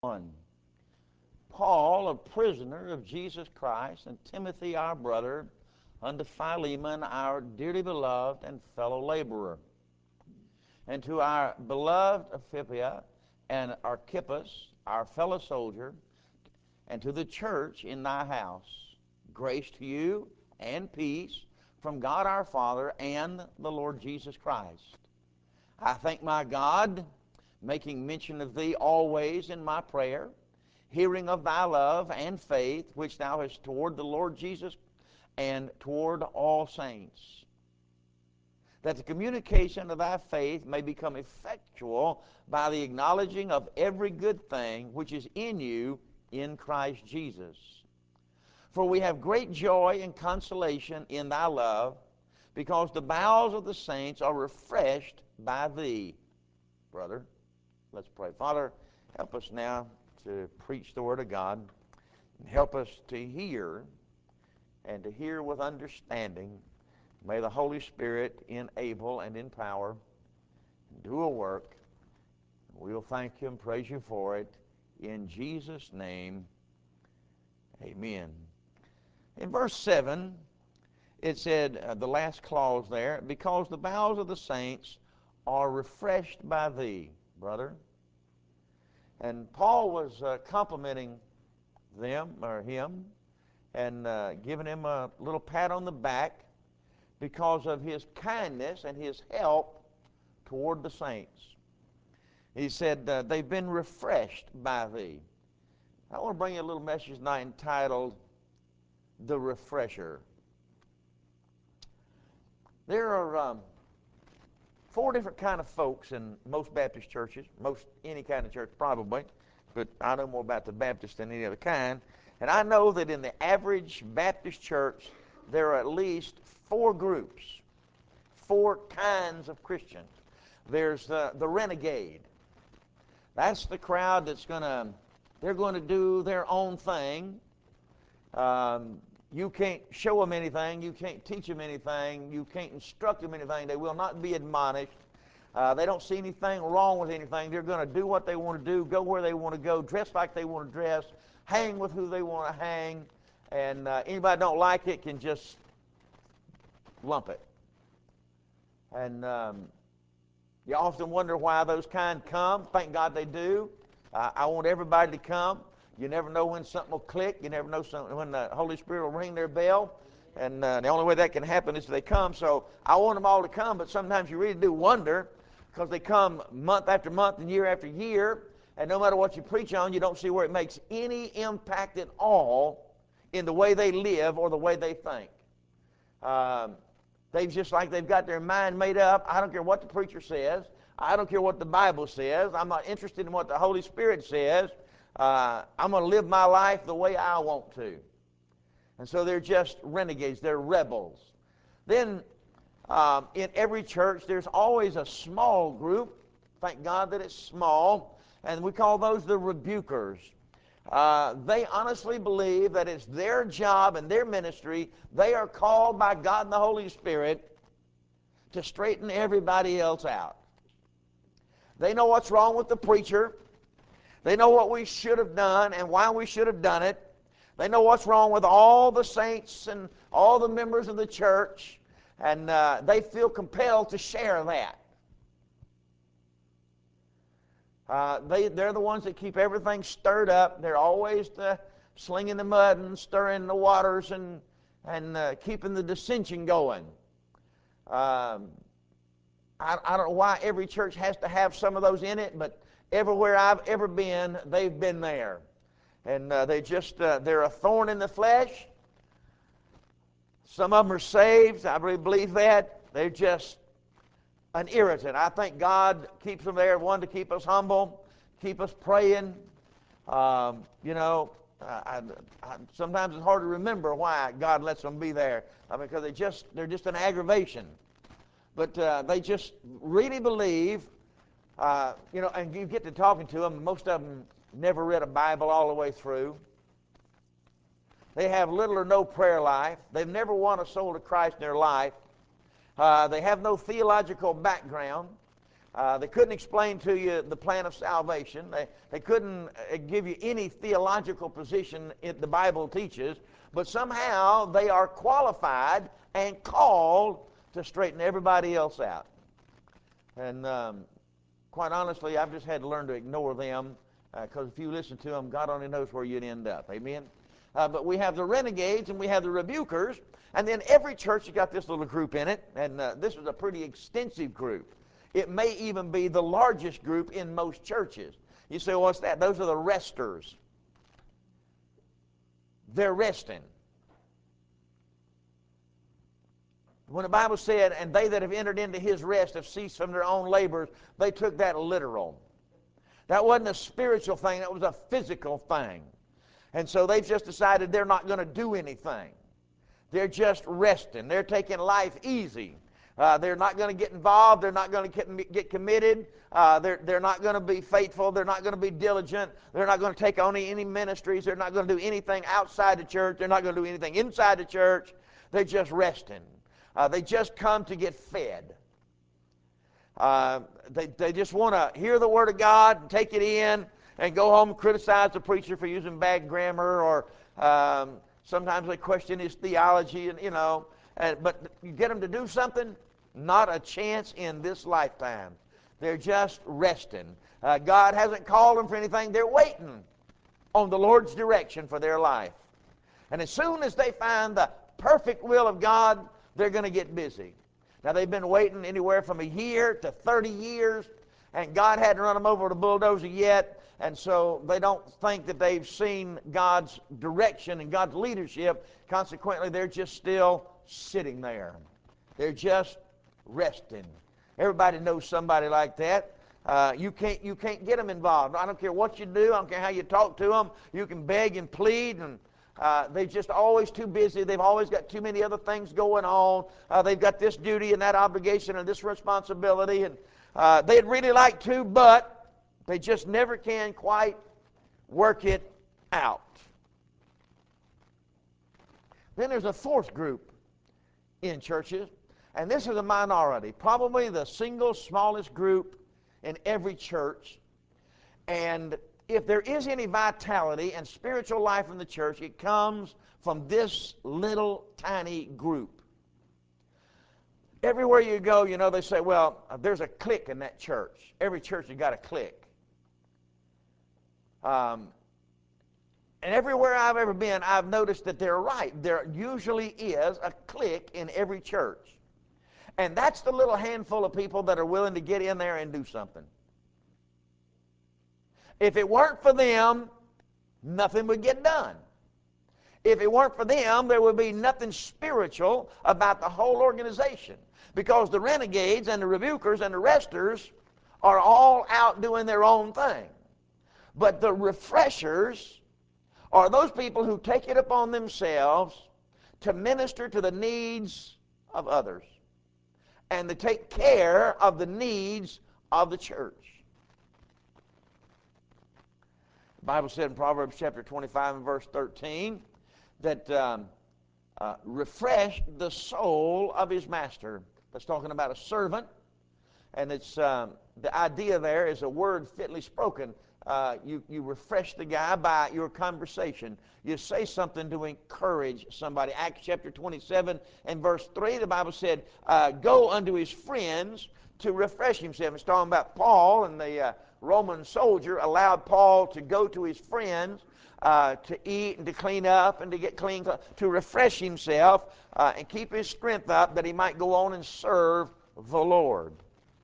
1. Paul, a prisoner of Jesus Christ, and Timothy, our brother, unto Philemon, our dearly beloved and fellow laborer, and to our beloved Apphia and Archippus, our fellow soldier, and to the church in thy house. Grace to you and peace from God our Father and the Lord Jesus Christ. I thank my God, making mention of thee always in my prayer, hearing of thy love and faith, which thou hast toward the Lord Jesus and toward all saints, that the communication of thy faith may become effectual by the acknowledging of every good thing which is in you in Christ Jesus. For we have great joy and consolation in thy love, because the bowels of the saints are refreshed by thee. Brother, let's pray. Father, help us now to preach the Word of God, and help us to hear, and to hear with understanding. May the Holy Spirit enable and empower, and do a work. We'll thank you and praise you for it. In Jesus' name, amen. In verse 7, it said, the last clause there, because the bowels of the saints are refreshed by thee, brother. And Paul was complimenting them, or him, and giving him a little pat on the back because of his kindness and his help toward the saints. He said, they've been refreshed by thee. I want to bring you a little message tonight entitled, The Refresher. There are four different kind of folks in most Baptist churches, any kind of church probably, but I know more about the Baptist than any other kind. And I know that in the average Baptist church, there are at least four groups, four kinds of Christians. There's the renegade. That's the crowd that's they're going to do their own thing. You can't show them anything. You can't teach them anything. You can't instruct them anything. They will not be admonished. They don't see anything wrong with anything. They're going to do what they want to do, go where they want to go, dress like they want to dress, hang with who they want to hang, and anybody don't like it can just lump it. And you often wonder why those kind come. Thank God they do. I want everybody to come. You never know when something will click. You never know when the Holy Spirit will ring their bell. And the only way that can happen is if they come. So I want them all to come, but sometimes you really do wonder because they come month after month and year after year, and no matter what you preach on, you don't see where it makes any impact at all in the way they live or the way they think. They've just like they've got their mind made up. I don't care what the preacher says. I don't care what the Bible says. I'm not interested in what the Holy Spirit says. I'm going to live my life the way I want to. And so they're just renegades. They're rebels. Then in every church, there's always a small group. Thank God that it's small. And we call those the rebukers. They honestly believe that it's their job and their ministry. They are called by God and the Holy Spirit to straighten everybody else out. They know what's wrong with the preacher. They know what we should have done and why we should have done it. They know what's wrong with all the saints and all the members of the church, and they feel compelled to share that. They're the ones that keep everything stirred up. They're always slinging the mud and stirring the waters and keeping the dissension going. I don't know why every church has to have some of those in it, but everywhere I've ever been, they've been there. And they're a thorn in the flesh. Some of them are saved. I really believe that. They're just an irritant. I think God keeps them there, one, to keep us humble, keep us praying. Sometimes it's hard to remember why God lets them be there. Because they're just an aggravation. But they just really believe, and you get to talking to them, most of them never read a Bible all the way through. They have little or no prayer life. They've never won a soul to Christ in their life. They have no theological background. They couldn't explain to you the plan of salvation. They couldn't give you any theological position the Bible teaches, but somehow they are qualified and called to straighten everybody else out. And quite honestly, I've just had to learn to ignore them, because if you listen to them, God only knows where you'd end up. Amen? But we have the renegades and we have the rebukers, and then every church has got this little group in it, and this is a pretty extensive group. It may even be the largest group in most churches. You say, well, what's that? Those are the resters. They're resting. When the Bible said, and they that have entered into his rest have ceased from their own labors, they took that literal. That wasn't a spiritual thing, that was a physical thing. And so they've just decided they're not going to do anything. They're just resting. They're taking life easy. They're not going to get involved. They're not going to get committed. They're not going to be faithful. They're not going to be diligent. They're not going to take on any ministries. They're not going to do anything outside the church. They're not going to do anything inside the church. They're just resting. They just come to get fed. They just want to hear the Word of God and take it in and go home and criticize the preacher for using bad grammar, or sometimes they question his theology, and but you get them to do something, not a chance in this lifetime. They're just resting. God hasn't called them for anything. They're waiting on the Lord's direction for their life. And as soon as they find the perfect will of God, they're going to get busy. Now, they've been waiting anywhere from a year to 30 years, and God hadn't run them over with a bulldozer yet, and so they don't think that they've seen God's direction and God's leadership. Consequently, they're just still sitting there. They're just resting. Everybody knows somebody like that. You can't get them involved. I don't care what you do. I don't care how you talk to them. You can beg and plead, and they're just always too busy. They've always got too many other things going on. They've got this duty and that obligation and this responsibility, and they'd really like to, but they just never can quite work it out. Then there's a fourth group in churches, and this is a minority, probably the single smallest group in every church. And if there is any vitality and spiritual life in the church, it comes from this little tiny group. Everywhere you go, they say, well, there's a clique in that church. Every church has got a clique. And everywhere I've ever been, I've noticed that they're right. There usually is a clique in every church. And that's the little handful of people that are willing to get in there and do something. If it weren't for them, nothing would get done. If it weren't for them, there would be nothing spiritual about the whole organization. Because the renegades and the rebukers and the resters are all out doing their own thing. But the refreshers are those people who take it upon themselves to minister to the needs of others and to take care of the needs of the church. The Bible said in Proverbs chapter 25 and verse 13 that refresh the soul of his master. That's talking about a servant, and it's the idea there is a word fitly spoken. You refresh the guy by your conversation. You say something to encourage somebody. Acts chapter 27 and verse 3, the Bible said, go unto his friends to refresh himself. It's talking about Paul, and the Roman soldier allowed Paul to go to his friends to eat and to clean up and to get clean, to refresh himself and keep his strength up that he might go on and serve the Lord.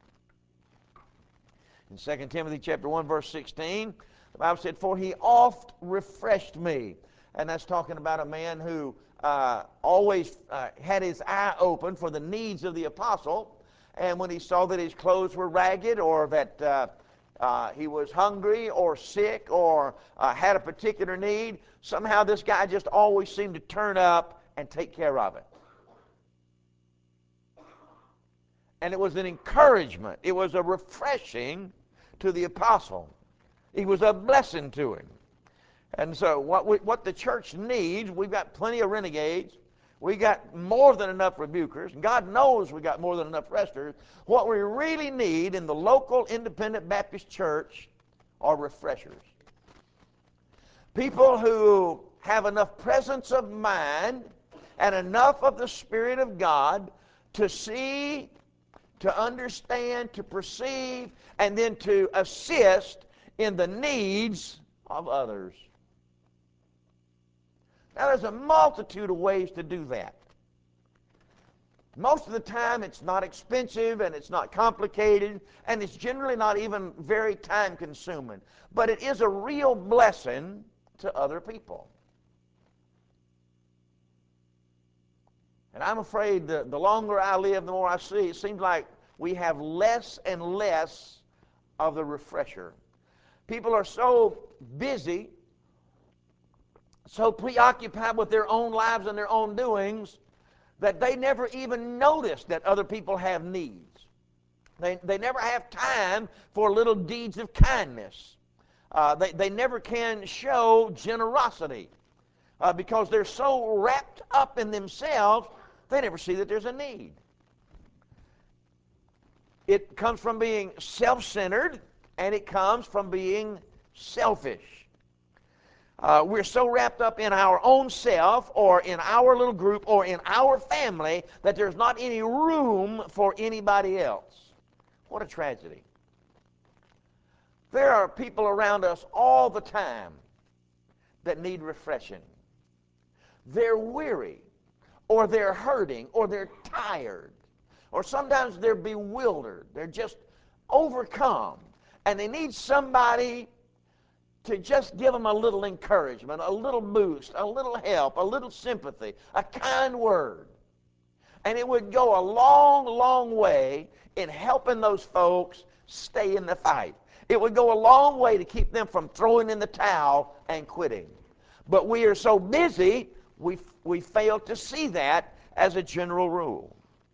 In 2 Timothy chapter 1, verse 16, the Bible said, for he oft refreshed me. And that's talking about a man who always had his eye open for the needs of the apostle. And when he saw that his clothes were ragged, or that he was hungry or sick or had a particular need, somehow this guy just always seemed to turn up and take care of it. And it was an encouragement. It was a refreshing to the apostle. He was a blessing to him. And so what the church needs, we've got plenty of renegades. We got more than enough rebukers. God knows we got more than enough resters. What we really need in the local independent Baptist church are refreshers. People who have enough presence of mind and enough of the Spirit of God to see, to understand, to perceive, and then to assist in the needs of others. Now, there's a multitude of ways to do that. Most of the time, it's not expensive and it's not complicated, and it's generally not even very time-consuming. But it is a real blessing to other people. And I'm afraid that the longer I live, the more I see, it seems like we have less and less of the refresher. People are so busy, so preoccupied with their own lives and their own doings, that they never even notice that other people have needs. They never have time for little deeds of kindness. They never can show generosity because they're so wrapped up in themselves, they never see that there's a need. It comes from being self-centered, and it comes from being selfish. We're so wrapped up in our own self or in our little group or in our family that there's not any room for anybody else. What a tragedy. There are people around us all the time that need refreshing. They're weary, or they're hurting, or they're tired, or sometimes they're bewildered. They're just overcome, and they need somebody to just give them a little encouragement, a little boost, a little help, a little sympathy, a kind word. And it would go a long, long way in helping those folks stay in the fight. It would go a long way to keep them from throwing in the towel and quitting. But we are so busy, we fail to see that as a general rule.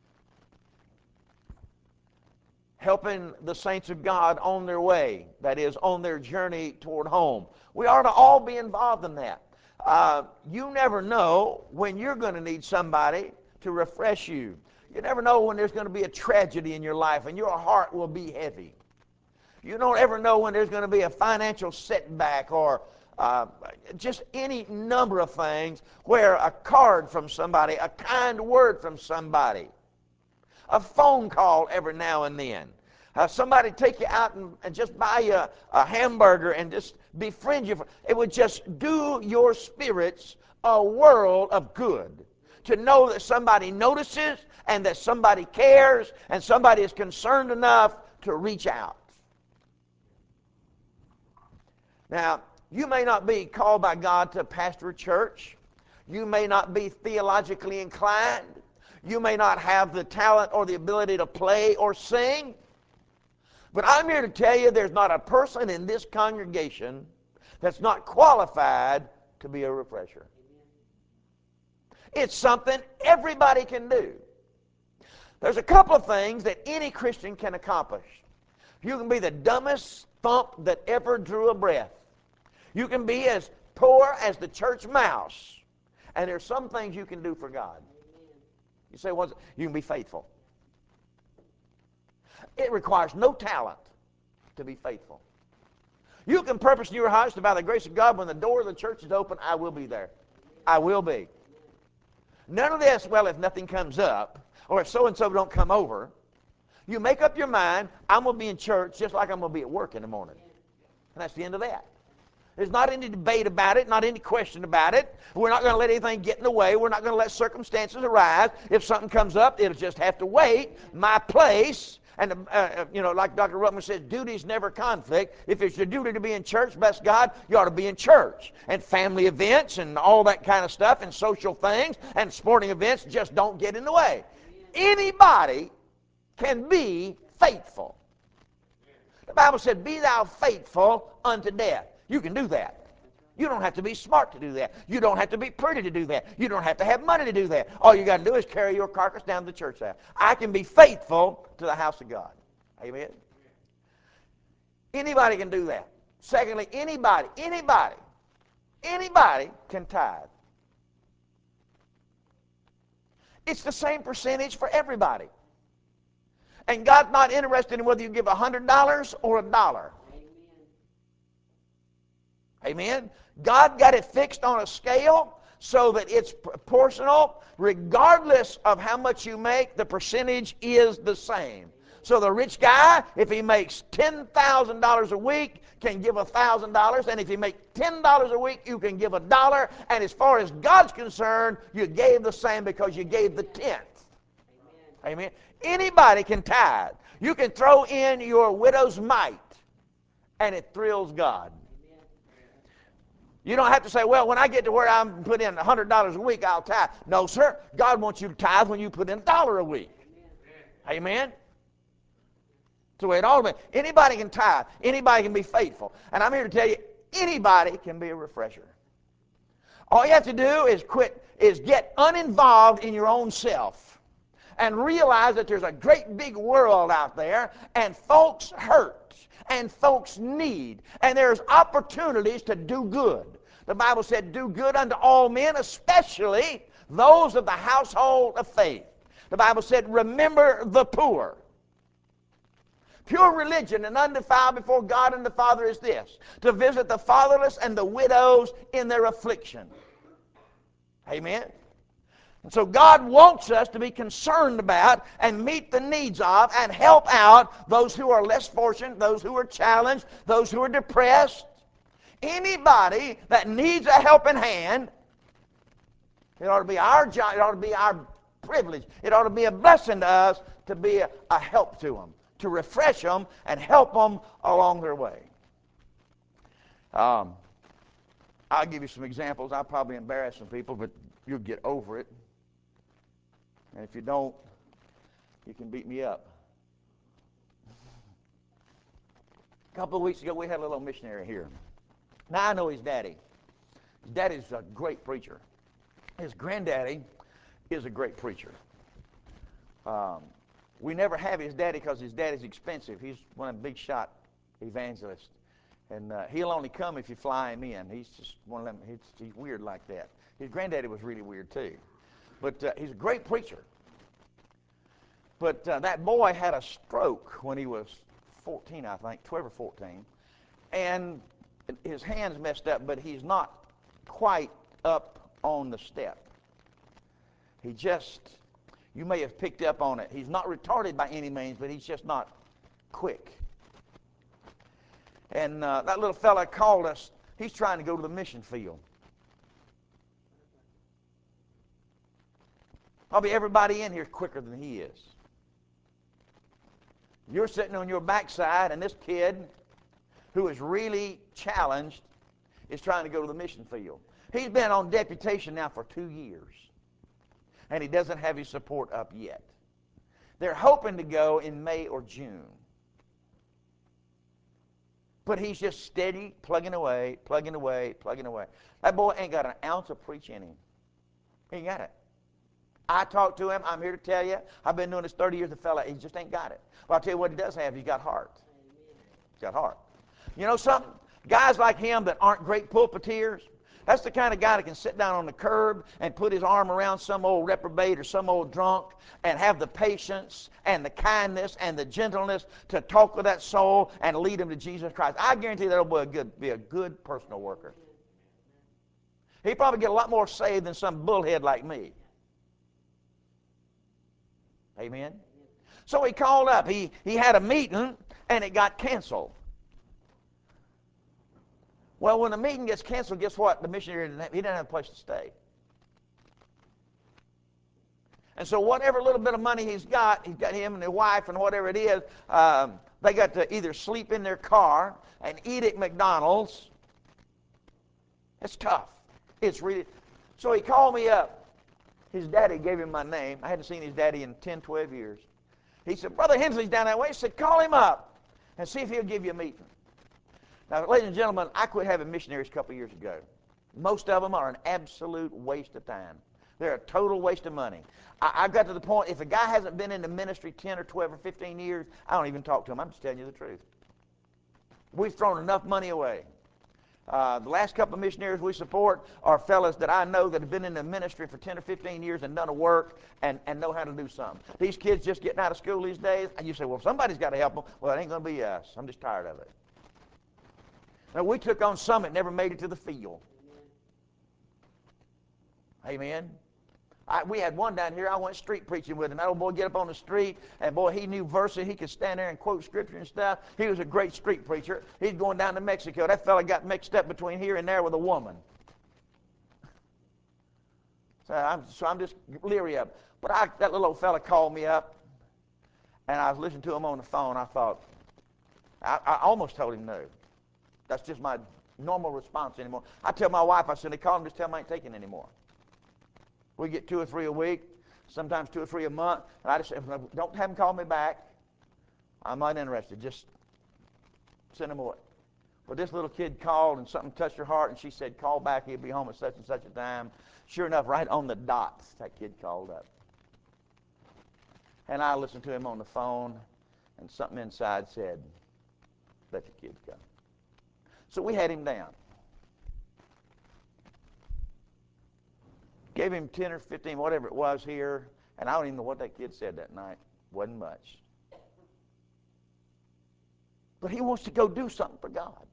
Helping the saints of God on their way, that is, on their journey toward home. We ought to all be involved in that. You never know when you're going to need somebody to refresh you. You never know when there's going to be a tragedy in your life and your heart will be heavy. You don't ever know when there's going to be a financial setback or just any number of things where a card from somebody, a kind word from somebody, a phone call every now and then. Somebody take you out and just buy you a hamburger and just befriend you. It would just do your spirits a world of good to know that somebody notices and that somebody cares and somebody is concerned enough to reach out. Now, you may not be called by God to pastor a church. You may not be theologically inclined. You may not have the talent or the ability to play or sing. But I'm here to tell you there's not a person in this congregation that's not qualified to be a refresher. It's something everybody can do. There's a couple of things that any Christian can accomplish. You can be the dumbest thump that ever drew a breath. You can be as poor as the church mouse. And there's some things you can do for God. You say, what's it? You can be faithful. It requires no talent to be faithful. You can purpose in your heart that by the grace of God, when the door of the church is open, I will be there. I will be. None of this, well, if nothing comes up, or if so-and-so don't come over, you make up your mind, I'm going to be in church just like I'm going to be at work in the morning. And that's the end of that. There's not any debate about it, not any question about it. We're not going to let anything get in the way. We're not going to let circumstances arise. If something comes up, it'll just have to wait. My place, and like Dr. Ruckman says, duties never conflict. If it's your duty to be in church, bless God, you ought to be in church. And family events and all that kind of stuff and social things and sporting events just don't get in the way. Anybody can be faithful. The Bible said, be thou faithful unto death. You can do that. You don't have to be smart to do that. You don't have to be pretty to do that. You don't have to have money to do that. All you got to do is carry your carcass down to the church house. I can be faithful to the house of God. Amen? Anybody can do that. Secondly, anybody can tithe. It's the same percentage for everybody. And God's not interested in whether you give $100 or $1. Amen? God got it fixed on a scale so that it's proportional. Regardless of how much you make, the percentage is the same. So the rich guy, if he makes $10,000 a week, can give $1,000. And if you make $10 a week, you can give $1. And as far as God's concerned, you gave the same because you gave the tenth. Amen. Anybody can tithe. You can throw in your widow's mite, and it thrills God. You don't have to say, well, when I get to where I'm put in $100 a week, I'll tithe. No, sir. God wants you to tithe when you put in $1 a week. Amen. That's the way it ought to be. Anybody can tithe. Anybody can be faithful. And I'm here to tell you, anybody can be a refresher. All you have to do is get uninvolved in your own self and realize that there's a great big world out there, and folks hurt, and folks need, and there's opportunities to do good. The Bible said, do good unto all men, especially those of the household of faith. The Bible said, remember the poor. Pure religion and undefiled before God and the Father is this, to visit the fatherless and the widows in their affliction. Amen. And so God wants us to be concerned about and meet the needs of and help out those who are less fortunate, those who are challenged, those who are depressed. Anybody that needs a helping hand, it ought to be our job, it ought to be our privilege, it ought to be a blessing to us to be a help to them, to refresh them and help them along their way. I'll give you some examples. I'll probably embarrass some people, but you'll get over it. And if you don't, you can beat me up. A couple of weeks ago, we had a little missionary here. Now, I know his daddy. His daddy's a great preacher. His granddaddy is a great preacher. We never have his daddy because his daddy's expensive. He's one of the big shot evangelists. And he'll only come if you fly him in. He's just one of them. He's weird like that. His granddaddy was really weird, too. But he's a great preacher. But that boy had a stroke when he was 14, I think, 12 or 14. And his hand's messed up, but he's not quite up on the step. He just, you may have picked up on it. He's not retarded by any means, but he's just not quick. And that little fella called us. He's trying to go to the mission field. Probably everybody in here is quicker than he is. You're sitting on your backside, and this kid, who is really challenged, is trying to go to the mission field. He's been on deputation now for 2 years, and he doesn't have his support up yet. They're hoping to go in May or June. But he's just steady, plugging away, plugging away, plugging away. That boy ain't got an ounce of preach in him. He ain't got it. I talked to him. I'm here to tell you, I've been doing this 30 years. The fella, he just ain't got it. Well, I'll tell you what he does have. He's got heart. He's got heart. You know something? Guys like him that aren't great pulpiteers, that's the kind of guy that can sit down on the curb and put his arm around some old reprobate or some old drunk and have the patience and the kindness and the gentleness to talk with that soul and lead him to Jesus Christ. I guarantee that'll be a good personal worker. He'd probably get a lot more saved than some bullhead like me. Amen? So he called up. He had a meeting, and it got canceled. Well, when the meeting gets canceled, guess what? The missionary, he didn't have a place to stay. And so whatever little bit of money he's got him and his wife and whatever it is, they got to either sleep in their car and eat at McDonald's. It's tough. It's really... So he called me up. His daddy gave him my name. I hadn't seen his daddy in 10, 12 years. He said, Brother Hensley's down that way. He said, call him up and see if he'll give you a meeting. Now, ladies and gentlemen, I quit having missionaries a couple years ago. Most of them are an absolute waste of time. They're a total waste of money. I got to the point, if a guy hasn't been in the ministry 10 or 12 or 15 years, I don't even talk to him. I'm just telling you the truth. We've thrown enough money away. The last couple of missionaries we support are fellas that I know that have been in the ministry for 10 or 15 years and done a work and know how to do something. These kids just getting out of school these days, and you say, well, somebody's got to help them. Well, it ain't going to be us. I'm just tired of it. Now, we took on some that never made it to the field. Amen. We had one down here, I went street preaching with him. That old boy get up on the street, and boy, he knew verses. He could stand there and quote scripture and stuff. He was a great street preacher. He's going down to Mexico. That fella got mixed up between here and there with a woman. So I'm just leery of it. But that little old fella called me up, and I was listening to him on the phone. I thought, I almost told him no. That's just my normal response anymore. I tell my wife, I said, they call him, just tell him I ain't taking anymore. We get 2 or 3 a week, sometimes 2 or 3 a month, and I just say, don't have him call me back. I'm not interested. Just send him away. Well, this little kid called, and something touched her heart, and she said, call back. He'll be home at such and such a time. Sure enough, right on the dot, that kid called up. And I listened to him on the phone, and something inside said, let the kid go. So we had him down. Gave him 10 or 15, whatever it was here, and I don't even know what that kid said that night. Wasn't much. But he wants to go do something for God.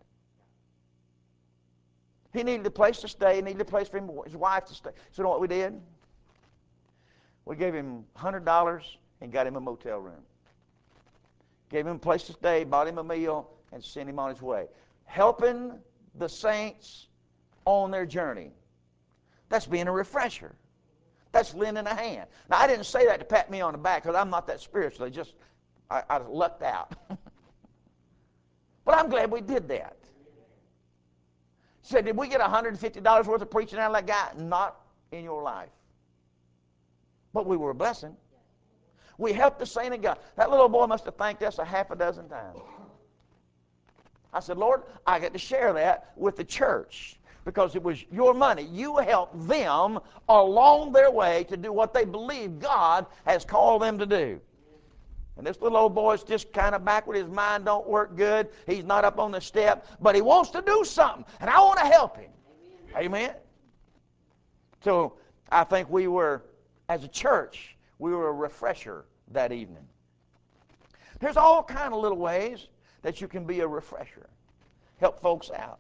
He needed a place to stay. He needed a place for his wife to stay. So you know what we did? We gave him $100 and got him a motel room. Gave him a place to stay, bought him a meal, and sent him on his way. Helping the saints on their journey. That's being a refresher. That's lending a hand. Now, I didn't say that to pat me on the back because I'm not that spiritual. I lucked out. But I'm glad we did that. Said, did we get $150 worth of preaching out of that guy? Not in your life. But we were a blessing. We helped the saint of God. That little boy must have thanked us a half a dozen times. I said, Lord, I get to share that with the church because it was your money. You helped them along their way to do what they believe God has called them to do. And this little old boy's just kind of backward. His mind don't work good. He's not up on the step, but he wants to do something, and I want to help him. Amen? So I think we were, as a church, we were a refresher that evening. There's all kind of little ways that you can be a refresher. Help folks out.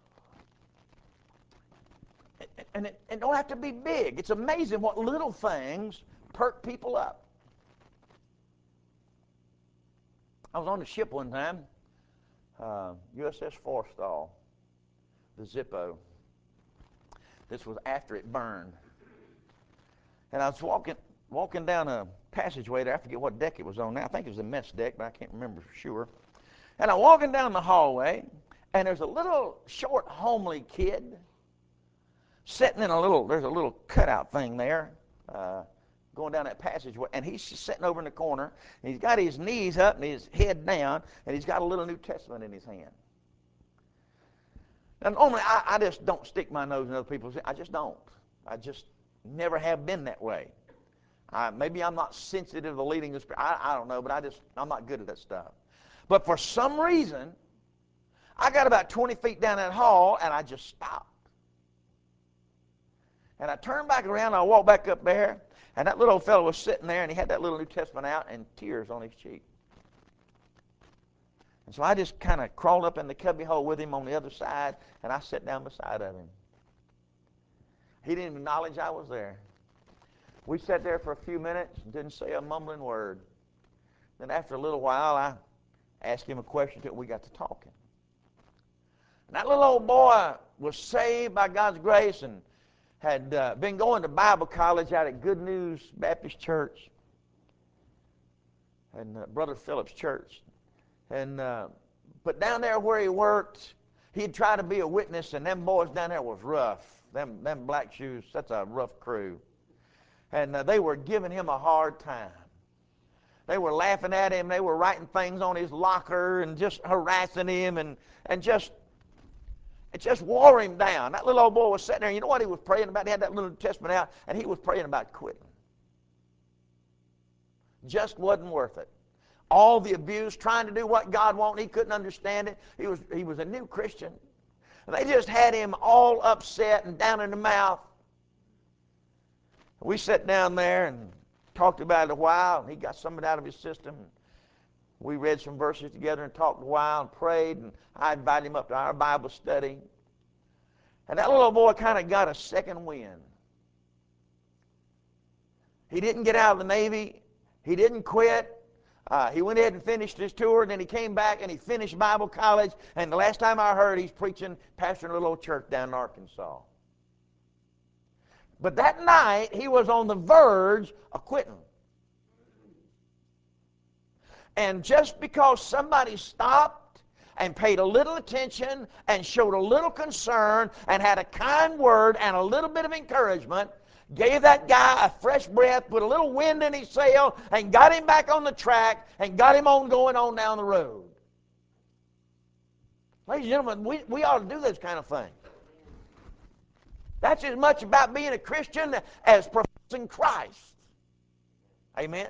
And it don't have to be big. It's amazing what little things perk people up. I was on the ship one time, USS Forstall, the Zippo. This was after it burned. And I was walking down a passageway there. I forget what deck it was on now. I think it was the mess deck, but I can't remember for sure. And I'm walking down the hallway, and there's a little short, homely kid sitting in there's a little cutout thing there, going down that passageway, and he's sitting over in the corner, and he's got his knees up and his head down, and he's got a little New Testament in his hand. And normally, I just don't stick my nose in other people's. I just don't. I just never have been that way. Maybe I'm not sensitive to the leading of the Spirit. I don't know, but I'm not good at that stuff. But for some reason, I got about 20 feet down that hall, and I just stopped. And I turned back around, and I walked back up there, and that little old fellow was sitting there, and he had that little New Testament out and tears on his cheek. And so I just kind of crawled up in the cubby hole with him on the other side, and I sat down beside of him. He didn't even acknowledge I was there. We sat there for a few minutes and didn't say a mumbling word. Then after a little while, I asked him a question until we got to talking. And that little old boy was saved by God's grace and had been going to Bible college out at Good News Baptist Church and Brother Phillips Church. And but down there where he worked, he'd try to be a witness, and them boys down there was rough. Them black shoes, that's a rough crew. And they were giving him a hard time. They were laughing at him. They were writing things on his locker and just harassing him and just wore him down. That little old boy was sitting there. You know what he was praying about? He had that little Testament out, and he was praying about quitting. Just wasn't worth it. All the abuse, trying to do what God wanted, he couldn't understand it. He was a new Christian. And they just had him all upset and down in the mouth. We sat down there and talked about it a while, and he got some of it out of his system. We read some verses together and talked a while and prayed, and I invited him up to our Bible study. And that little boy kind of got a second wind. He didn't get out of the Navy. He didn't quit. He went ahead and finished his tour, and then he came back and he finished Bible college. And the last time I heard, he's preaching, pastoring a little old church down in Arkansas. But that night, he was on the verge of quitting. And just because somebody stopped and paid a little attention and showed a little concern and had a kind word and a little bit of encouragement, gave that guy a fresh breath, put a little wind in his sail, and got him back on the track and got him on going on down the road. Ladies and gentlemen, we ought to do this kind of thing. That's as much about being a Christian as professing Christ. Amen?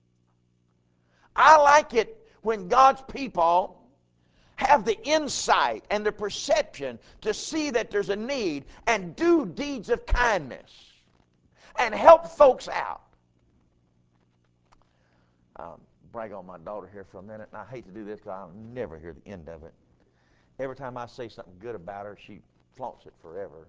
I like it when God's people have the insight and the perception to see that there's a need and do deeds of kindness and help folks out. I'll brag on my daughter here for a minute, and I hate to do this because I'll never hear the end of it. Every time I say something good about her, she flaunts it forever.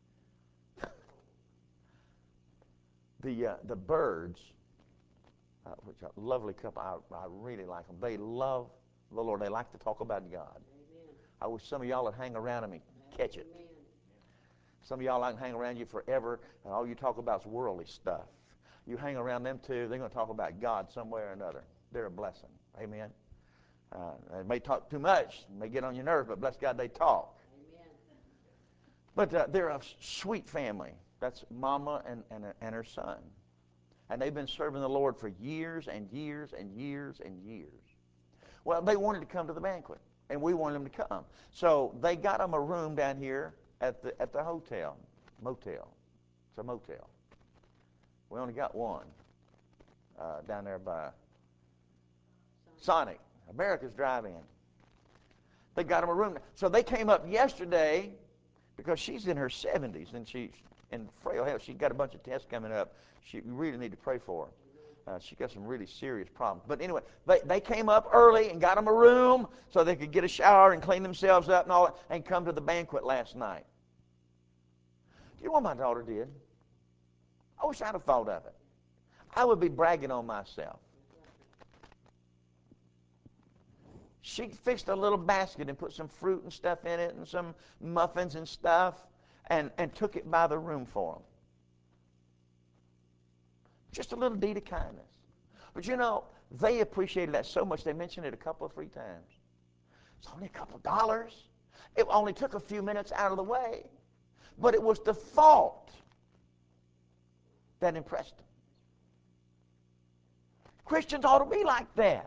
The Birds, which are a lovely couple, I really like them. They love the Lord. They like to talk about God. Amen. I wish some of y'all would hang around them and catch it. Amen. Some of y'all like to hang around you forever, and all you talk about is worldly stuff. You hang around them too, they're going to talk about God some way or another. They're a blessing. Amen. They may talk too much, may get on your nerves, but bless God, they talk. Amen. But they're a sweet family. That's Mama and her son. And they've been serving the Lord for years and years and years and years. Well, they wanted to come to the banquet, and we wanted them to come. So they got them a room down here at the hotel, motel. It's a motel. We only got one down there by Sonic, America's Drive-In. They got them a room. So they came up yesterday because she's in her 70s, and she's in frail health. She's got a bunch of tests coming up. You really need to pray for her. She got some really serious problems. But anyway, they came up early and got them a room so they could get a shower and clean themselves up and all that, and come to the banquet last night. Do you know what my daughter did? I wish I'd have thought of it. I would be bragging on myself. She fixed a little basket and put some fruit and stuff in it and some muffins and stuff and took it by the room for them. Just a little deed of kindness. But you know, they appreciated that so much they mentioned it a couple of 3 times. It's only a couple of dollars. It only took a few minutes out of the way. But it was the thought that impressed them. Christians ought to be like that.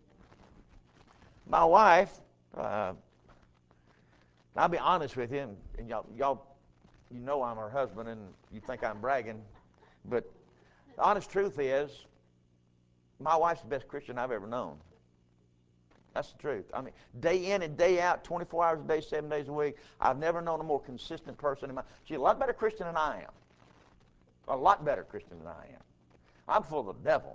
My wife, I'll be honest with you, and y'all, you know I'm her husband, and you think I'm bragging, but the honest truth is, my wife's the best Christian I've ever known. That's the truth. I mean, day in and day out, 24 hours a day, 7 days a week, I've never known a more consistent person in my. She's a lot better Christian than I am. A lot better Christian than I am. I'm full of the devil.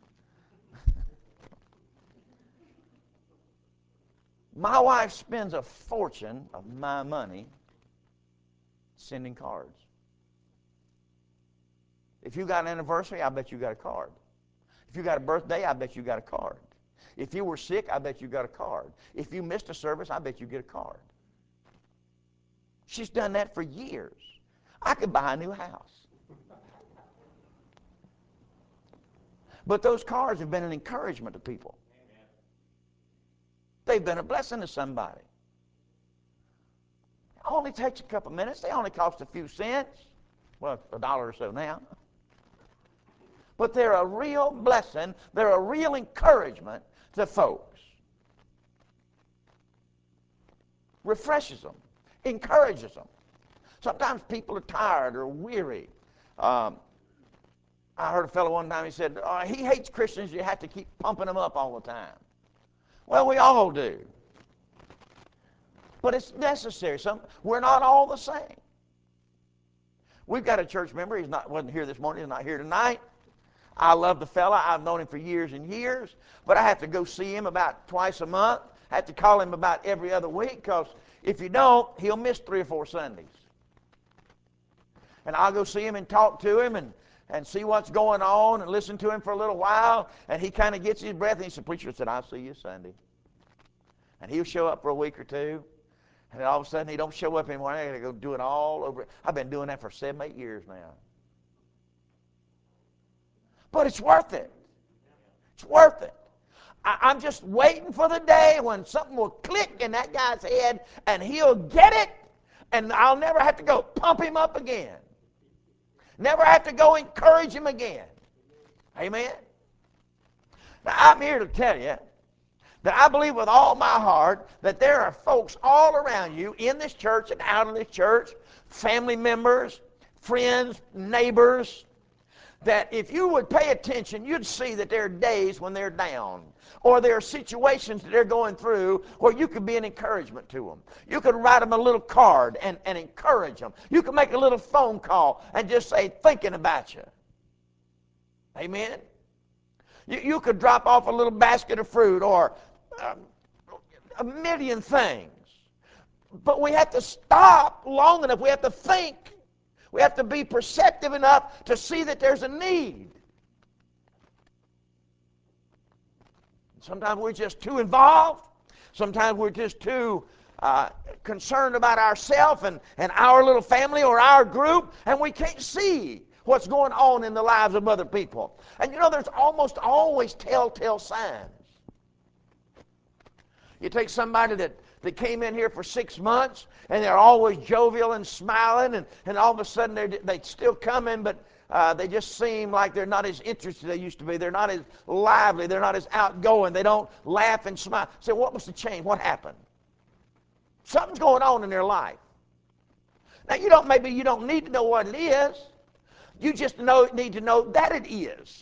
My wife spends a fortune of my money sending cards. If you got an anniversary, I bet you got a card. If you got a birthday, I bet you got a card. If you were sick, I bet you got a card. If you missed a service, I bet you get a card. She's done that for years. I could buy a new house. But those cards have been an encouragement to people. They've been a blessing to somebody. It only takes a couple minutes. They only cost a few cents. Well, $1 or so now. But they're a real blessing. They're a real encouragement to folks. Refreshes them. Encourages them. Sometimes people are tired or weary. I heard a fellow one time, he said, he hates Christians. You have to keep pumping them up all the time. Well, we all do. But it's necessary. We're not all the same. We've got a church member. Wasn't here this morning. He's not here tonight. I love the fella. I've known him for years and years. But I have to go see him about twice a month. I have to call him about every other week, because if you don't, he'll miss 3 or 4 Sundays. And I'll go see him and talk to him and see what's going on and listen to him for a little while. And he kind of gets his breath and he said, "Preacher," said, "I'll see you Sunday." And he'll show up for a week or two. And then all of a sudden he don't show up anymore. I got to go do it all over. I've been doing that for 7, 8 years now. But it's worth it. It's worth it. I'm just waiting for the day when something will click in that guy's head and he'll get it, and I'll never have to go pump him up again. Never have to go encourage him again. Amen? Now, I'm here to tell you that I believe with all my heart that there are folks all around you in this church and out of this church, family members, friends, neighbors, that if you would pay attention, you'd see that there are days when they're down, or there are situations that they're going through where you could be an encouragement to them. You could write them a little card and encourage them. You could make a little phone call and just say, "Thinking about you." Amen? You could drop off a little basket of fruit or a million things. But we have to stop long enough. We have to think. We have to be perceptive enough to see that there's a need. Sometimes we're just too involved. Sometimes we're just too concerned about ourselves and our little family or our group, and we can't see what's going on in the lives of other people. And you know, there's almost always telltale signs. You take somebody that came in here for 6 months, and they're always jovial and smiling, and all of a sudden they still come in, but they just seem like they're not as interested as they used to be. They're not as lively. They're not as outgoing. They don't laugh and smile. So what was the change? What happened? Something's going on in their life. Now, maybe you don't need to know what it is. You just need to know that it is.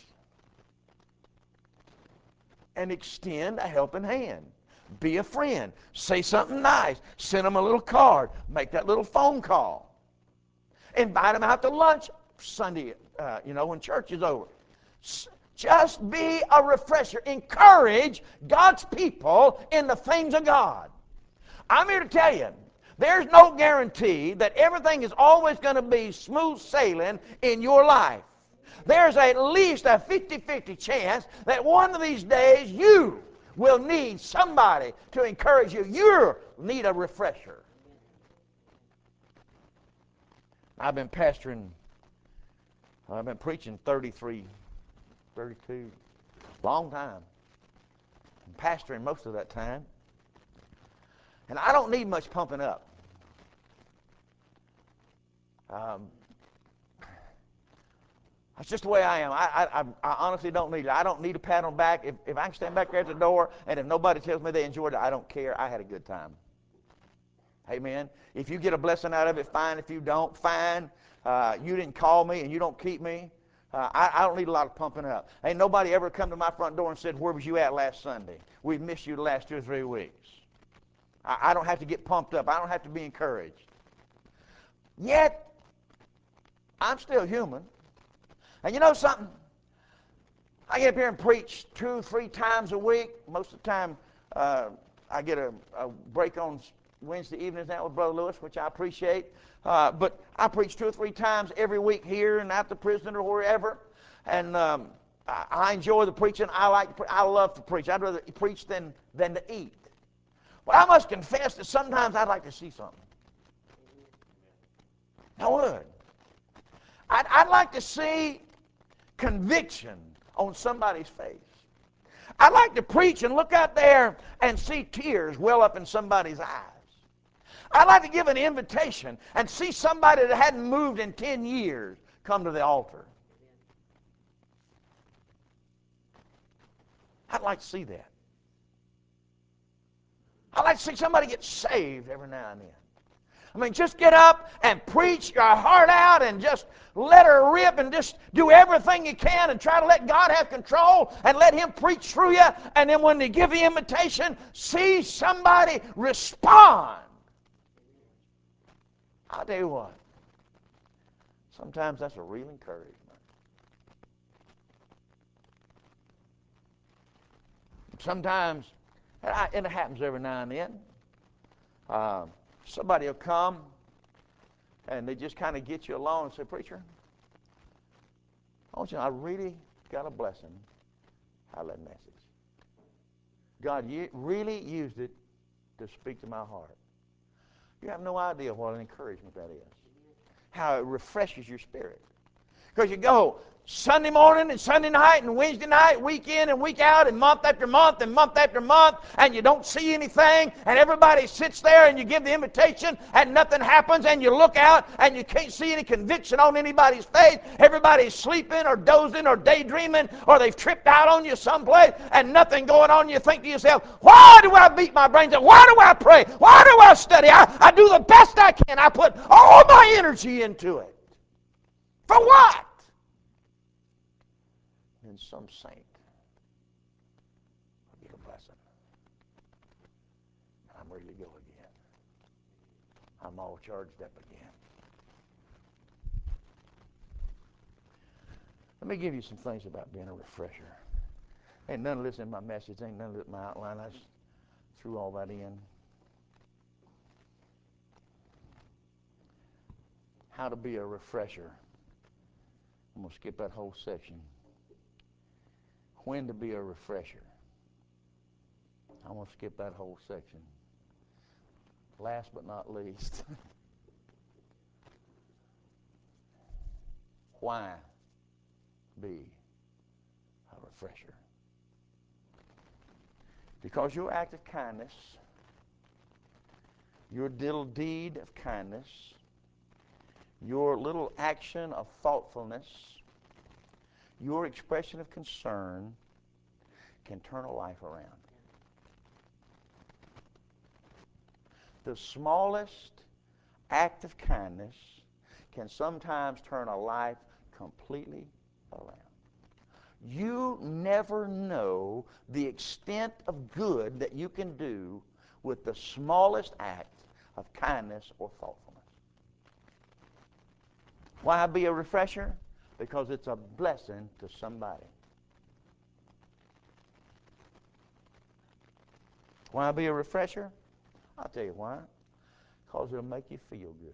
And extend a helping hand. Be a friend. Say something nice. Send them a little card. Make that little phone call. Invite them out to lunch Sunday, when church is over. Just be a refresher. Encourage God's people in the things of God. I'm here to tell you, there's no guarantee that everything is always going to be smooth sailing in your life. There's at least a 50-50 chance that one of these days you will need somebody to encourage you. You need a refresher. I've been preaching 32, long time. I'm pastoring most of that time. And I don't need much pumping up. That's just the way I am. I honestly don't need it. I don't need a pat on the back. If I can stand back there at the door, and if nobody tells me they enjoyed it, I don't care. I had a good time. Amen. If you get a blessing out of it, fine. If you don't, fine. You didn't call me and you don't keep me. I don't need a lot of pumping up. Ain't nobody ever come to my front door and said, "Where was you at last Sunday? We missed you the last 2 or 3 weeks." I don't have to get pumped up. I don't have to be encouraged. Yet, I'm still human. And you know something? I get up here and preach 2 or 3 times a week. Most of the time, I get a break on Wednesday evenings out with Brother Lewis, which I appreciate. But I preach 2 or 3 times every week here and at the prison or wherever. And I enjoy the preaching. I love to preach. I'd rather preach than to eat. But I must confess that sometimes I'd like to see something. I would. I'd like to see conviction on somebody's face. I'd like to preach and look out there and see tears well up in somebody's eyes. I'd like to give an invitation and see somebody that hadn't moved in 10 years come to the altar. I'd like to see that. I'd like to see somebody get saved every now and then. I mean, just get up and preach your heart out and just let her rip and just do everything you can and try to let God have control and let Him preach through you. And then when they give the invitation, see somebody respond. I'll tell you what, sometimes that's a real encouragement. Sometimes, and it happens every now and then, somebody will come and they just kind of get you alone and say, "Preacher, I want you to know I really got a blessing out of that message. God really used it to speak to my heart." You have no idea what an encouragement that is. How it refreshes your spirit. Because you go Sunday morning and Sunday night and Wednesday night, week in and week out, and month after month and month after month, and you don't see anything, and everybody sits there and you give the invitation and nothing happens, and you look out and you can't see any conviction on anybody's face. Everybody's sleeping or dozing or daydreaming, or they've tripped out on you someplace and nothing going on. You think to yourself, why do I beat my brains out? Why do I pray? Why do I study? I do the best I can. I put all my energy into it. For what? And some saint will get a blessing. I'm ready to go again. I'm all charged up again. Let me give you some things about being a refresher. Ain't none of this in my message. Ain't none of it in my outline. I just threw all that in. How to be a refresher. I'm going to skip that whole section. When to be a refresher. I'm going to skip that whole section. Last but not least, why be a refresher? Because your act of kindness, your little deed of kindness, your little action of thoughtfulness, your expression of concern can turn a life around. The smallest act of kindness can sometimes turn a life completely around. You never know the extent of good that you can do with the smallest act of kindness or thoughtfulness. Why be a refresher? Because it's a blessing to somebody. Why be a refresher? I'll tell you why. Because it'll make you feel good.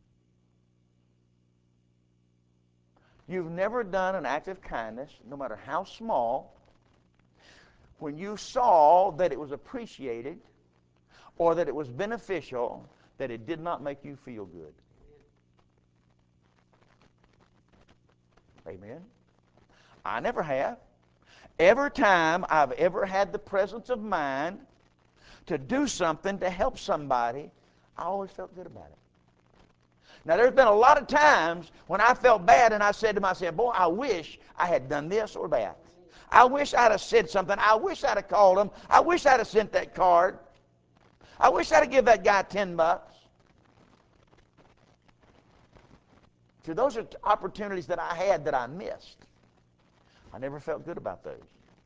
You've never done an act of kindness, no matter how small, when you saw that it was appreciated or that it was beneficial, that it did not make you feel good. Amen? I never have. Every time I've ever had the presence of mind to do something to help somebody, I always felt good about it. Now, there's been a lot of times when I felt bad and I said to myself, boy, I wish I had done this or that. I wish I'd have said something. I wish I'd have called him. I wish I'd have sent that card. I wish I'd have given that guy $10. So those are opportunities that I had that I missed. I never felt good about those.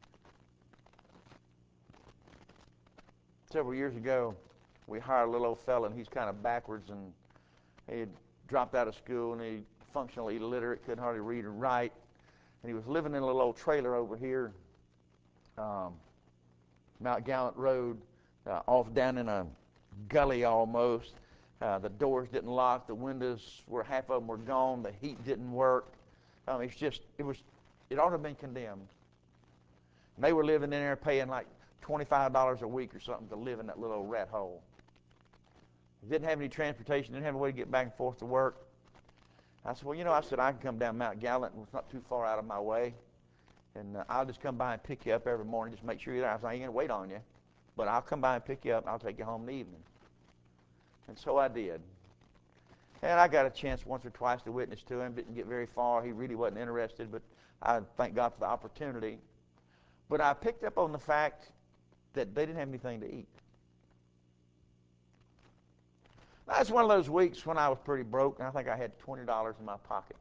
Several years ago, we hired a little old fella, and he's kind of backwards, and he had dropped out of school, and he functionally illiterate, couldn't hardly read or write, and he was living in a little old trailer over here, Mount Gallant Road, off down in a gully almost. The doors didn't lock, the windows were, half of them were gone, the heat didn't work. It ought to have been condemned. And they were living in there paying like $25 a week or something to live in that little rat hole. Didn't have any transportation, didn't have a way to get back and forth to work. I said, well, I can come down Mount Gallant, and it's not too far out of my way, and I'll just come by and pick you up every morning, just make sure you're there. I said, I ain't going to wait on you, but I'll come by and pick you up, and I'll take you home in the evening. And so I did. And I got a chance once or twice to witness to him. Didn't get very far. He really wasn't interested, but I thank God for the opportunity. But I picked up on the fact that they didn't have anything to eat. That's one of those weeks when I was pretty broke, and I think I had $20 in my pocket.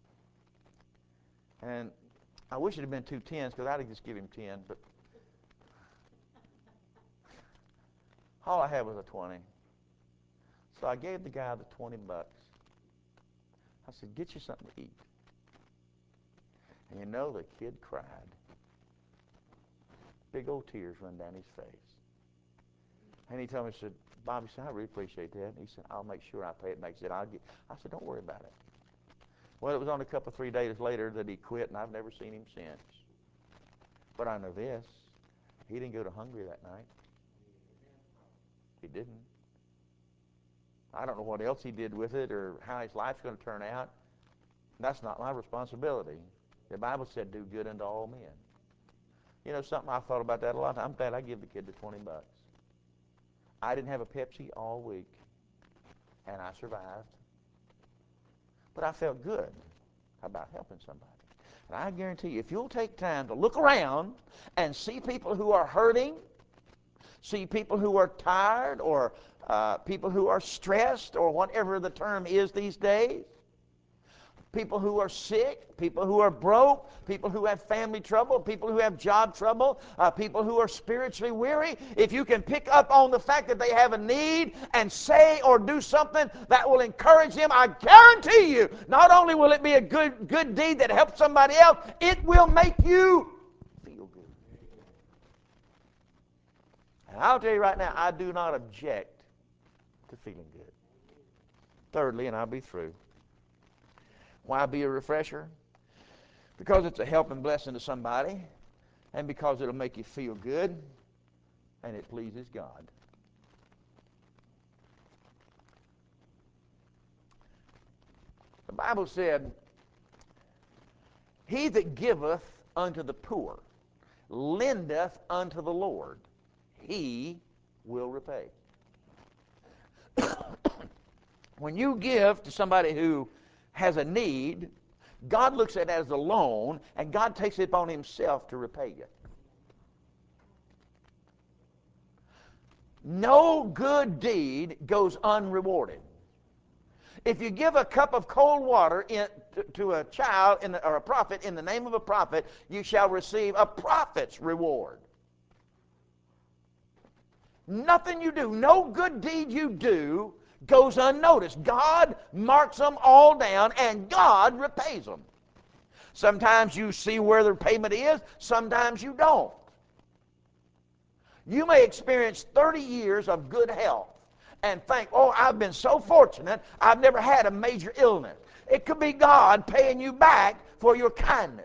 And I wish it had been 2 tens, because I'd have just give him 10, but all I had was a 20. So I gave the guy the 20 bucks. I said, get you something to eat. And you know, the kid cried. Big old tears run down his face. And he told me, he said, Bobby, I really appreciate that. And he said, I'll make sure I pay it back. He said, I said, don't worry about it. Well, it was only a couple, 3 days later that he quit, and I've never seen him since. But I know this. He didn't go to Hungary that night. He didn't. I don't know what else he did with it or how his life's going to turn out. That's not my responsibility. The Bible said, do good unto all men. You know something, I've thought about that a lot. I'm glad I give the kid the 20 bucks. I didn't have a Pepsi all week, and I survived. But I felt good about helping somebody. And I guarantee you, if you'll take time to look around and see people who are hurting, see people who are tired, or people who are stressed, or whatever the term is these days, people who are sick, people who are broke, people who have family trouble, people who have job trouble, people who are spiritually weary. If you can pick up on the fact that they have a need and say or do something that will encourage them, I guarantee you, not only will it be a good deed that helps somebody else, it will make you feel good. And I'll tell you right now, I do not object to feeling good. Thirdly, and I'll be through, why be a refresher? Because it's a help and blessing to somebody, and because it'll make you feel good, and it pleases God. The Bible said, he that giveth unto the poor lendeth unto the Lord, he will repay. When you give to somebody who has a need, God looks at it as a loan, and God takes it upon himself to repay you. No good deed goes unrewarded. If you give a cup of cold water to a child or a prophet in the name of a prophet, you shall receive a prophet's reward. Nothing you do, no good deed you do goes unnoticed. God marks them all down, and God repays them. Sometimes you see where the payment is, sometimes you don't. You may experience 30 years of good health and think, oh, I've been so fortunate, I've never had a major illness. It could be God paying you back for your kindness.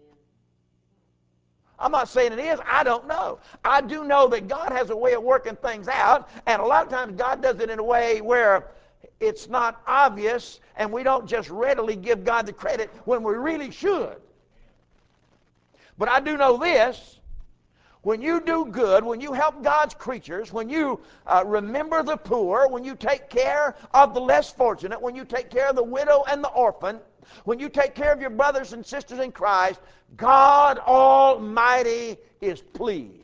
I'm not saying it is. I don't know. I do know that God has a way of working things out, and a lot of times God does it in a way where it's not obvious, and we don't just readily give God the credit when we really should. But I do know this. When you do good, when you help God's creatures, when you remember the poor, when you take care of the less fortunate, when you take care of the widow and the orphan, when you take care of your brothers and sisters in Christ, God Almighty is pleased.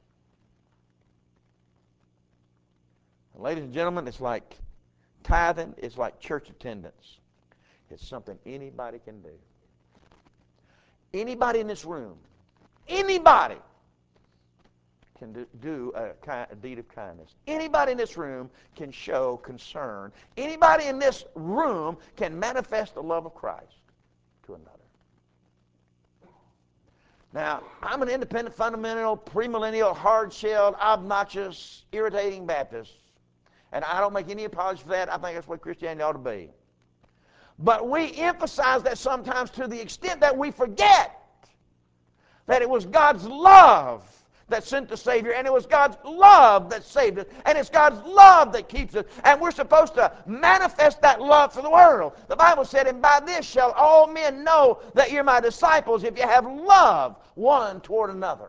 And ladies and gentlemen, it's like tithing, it's like church attendance. It's something anybody can do. Anybody in this room, anybody can do a deed of kindness. Anybody in this room can show concern. Anybody in this room can manifest the love of Christ to another. Now, I'm an independent, fundamental, premillennial, hard-shelled, obnoxious, irritating Baptist, and I don't make any apology for that. I think that's what Christianity ought to be. But we emphasize that sometimes to the extent that we forget that it was God's love that sent the Savior, and it was God's love that saved us, and it's God's love that keeps us, and we're supposed to manifest that love for the world. The Bible said, and by this shall all men know that you're my disciples, if you have love one toward another.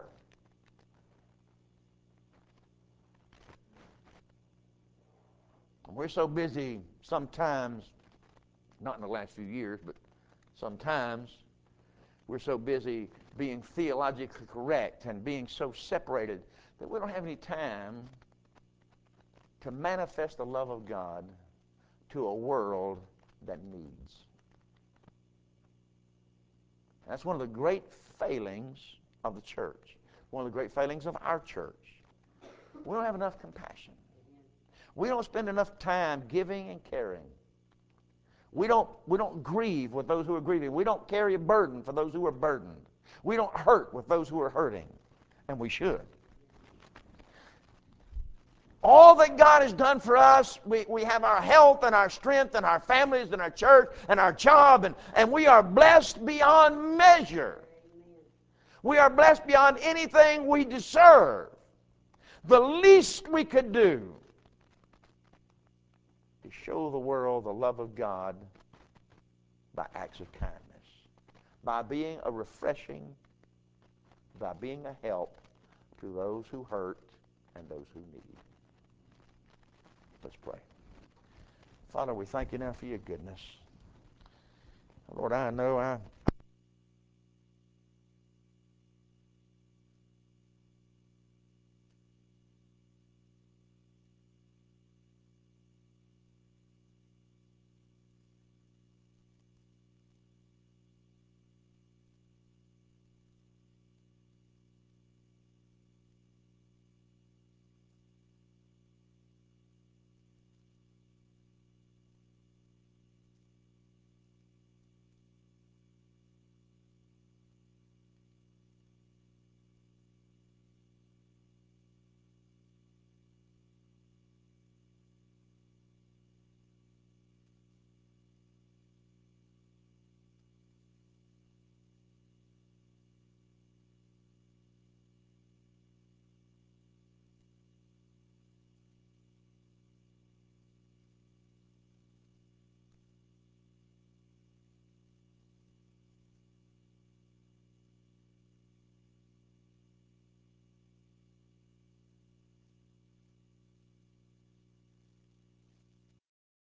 We're so busy sometimes, not in the last few years, but sometimes we're so busy being theologically correct and being so separated that we don't have any time to manifest the love of God to a world that needs. That's one of the great failings of the church, one of the great failings of our church. We don't have enough compassion. We don't spend enough time giving and caring. We don't grieve with those who are grieving. We don't carry a burden for those who are burdened. We don't hurt with those who are hurting, and we should. All that God has done for us, we have our health and our strength and our families and our church and our job, and we are blessed beyond measure. We are blessed beyond anything we deserve. The least we could do is show the world the love of God by acts of kindness, by being a refreshing, by being a help to those who hurt and those who need. Let's pray. Father, we thank you now for your goodness. Lord, I know